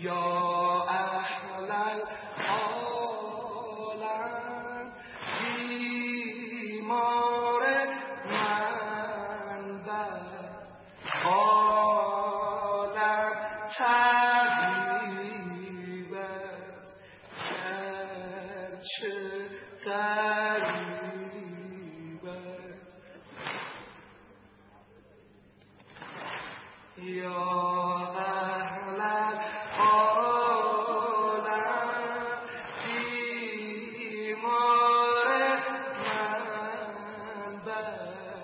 یا اهل العالم بیمار من بر عالم طبیب است گرچه غریب است یا اهل العالم بیمار من بر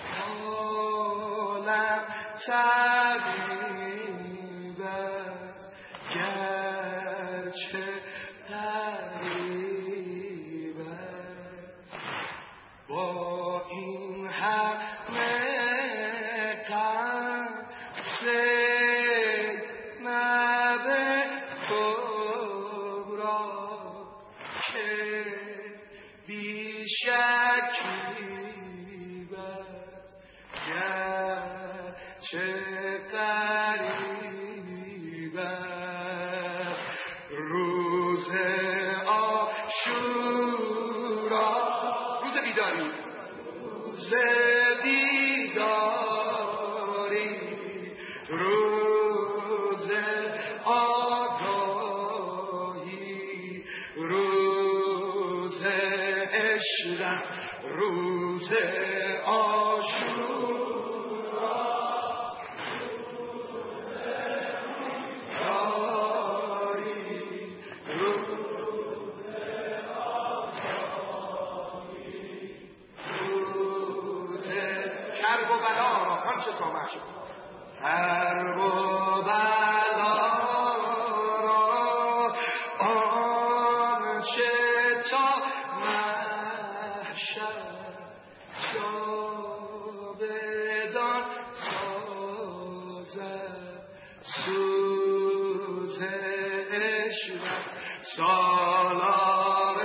عالم طبیب است گرچه غریب است با این همه زینب کبرا که بی‌شکیب است گرچه غریب است روز عاشورا روز بیداری روز بیداری روز آگاهی روز عشرت روز عاشورا کرب و بلا را آنچه تا محشر کرب و بلا را آنچه تا محشر جاودان سازد سوز عشرت سالار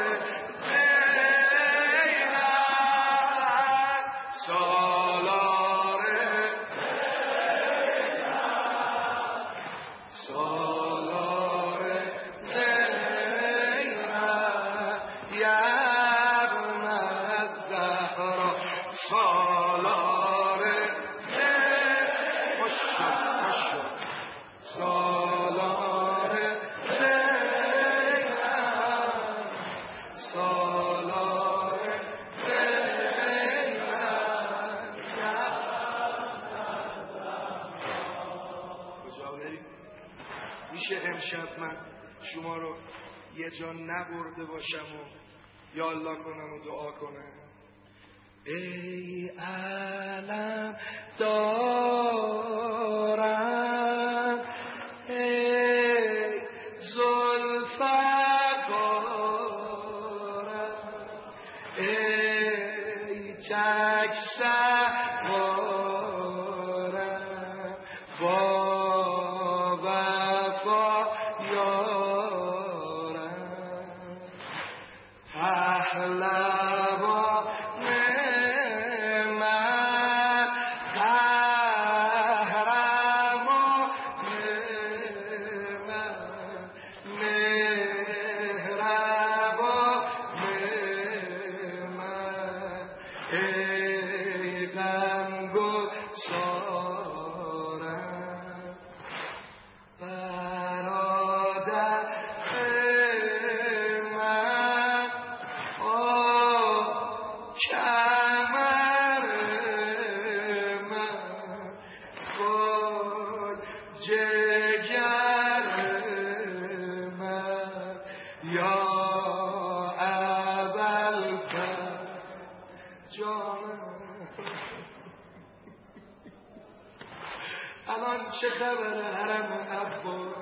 میشه امشب من شما رو یه جا نبرده باشم و یا الله کنم و دعا کنم ای علم دارم ای زلفقارم ای تک سوارم با وفا یارم پهلوان من قهرمان من مهربان من ای غمگسارم برادر من کمر من خود جگر من یا ابوالفضل جانم الان چه خبره حرم عباس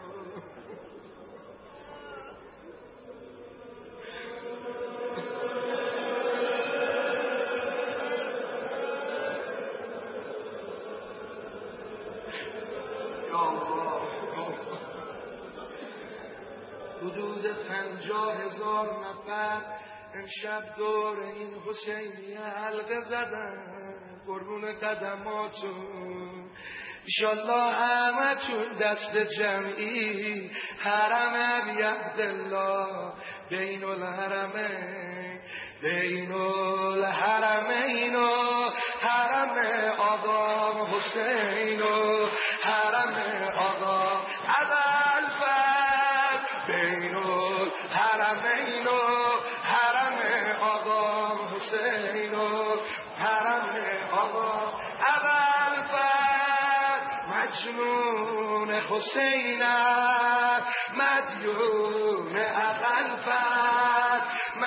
حدود 50,000 نفر امشب دور این حسینی حلقه زدن قربون قدماتون ایشالله همه چون دست جمعی حرم بیعبدالله بین الحرمین بین الحرمین و حرم آقا حسین و حرم آقا ابوالفضل بین الحرمین و حرم آقا حسین و حرم آقا ابوالفضل مجنون حسین مدیون ابوالفضل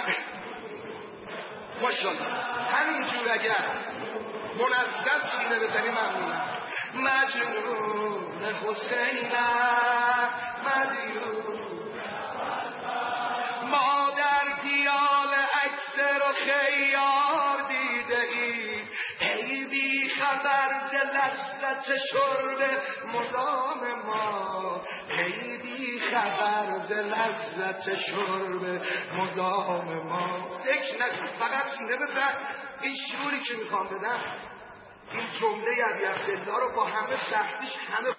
ماشاءالله همینجور اگر منظم سینه بزنی ممنونم مجنون حسین مدیون ما در دیال اکثر و خیار دیده ایم هی بی خبر ز لذت شرب مدام ما هی بی خبر ز لذت شرب مدام ما ذکر نکن فقط سینه بزن این شعوری که میخوام بدم این جمله ابی عبدالله رو با همه سختیش همه